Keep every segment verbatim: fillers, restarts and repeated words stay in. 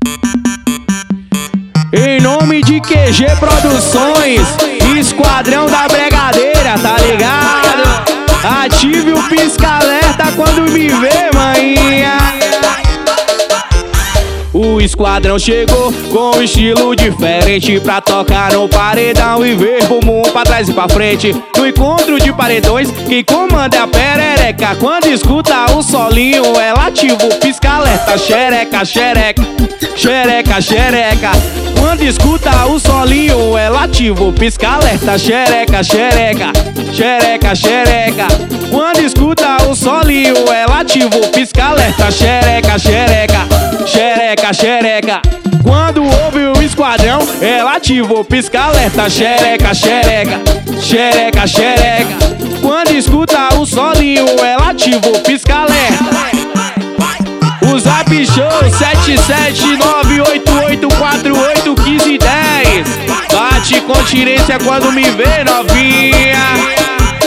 Em nome de Q G Produções, Esquadrão da Bregadeira, tá ligado? Ative o pisca-alerta quando me vê, maninha. O esquadrão chegou com um estilo diferente pra tocar no paredão e ver bumbum pra trás e pra frente. No encontro de paredões, quem comanda é a perereca. Quando escuta o solinho, ela ativa o pisca-alerta. Xereca, xereca, xereca, xereca. Quando escuta o solinho, ela ativa o pisca-alerta. Xereca, xereca, xereca, xereca. Quando escuta o solinho, ela ativa o pisca-alerta. Xereca, xereca, xereca, xereca. Quando ouve o esquadrão, ela ativa o pisca-alerta. Xereca, xereca, xereca, xereca. Quando escuta o solinho, ela ativa o pisca-alerta. O Zap Show sete sete nove oito oito quatro oito um cinco um zero. Bate continência quando me vê, novinha.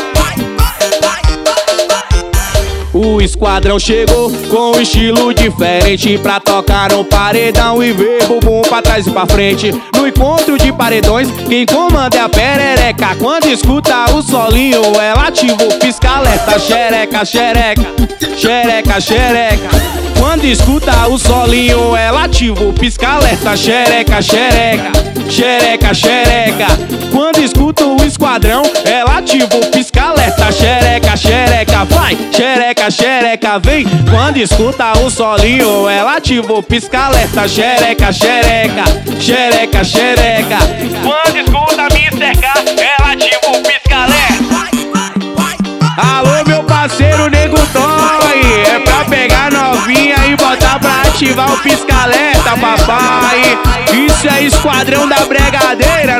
O esquadrão chegou com um estilo diferente pra tocar no paredão e ver bumbum pra trás e pra frente. No encontro de paredões, quem comanda é a perereca. Quando escuta o solinho, ela ativa o pisca-alerta. Xereca, xereca, xereca, xereca. Quando escuta o solinho, ela ativa o pisca-alerta. Xereca, xereca, xereca, xereca. Quando escuta o esquadrão, ela ativa o pisca-alerta. Xereca, xereca, vai, xereca, xereca, vem. Quando escuta o solinho, ela ativa o pisca-alerta. Xereca, xereca, xereca, xereca. Quando escuta me cercar, ela ativa o pisca-alerta. Alô, meu parceiro Nego Toy, é pra pegar novinha e botar pra ativar o pisca-alerta, papai. Isso é Esquadrão da Bregadeira,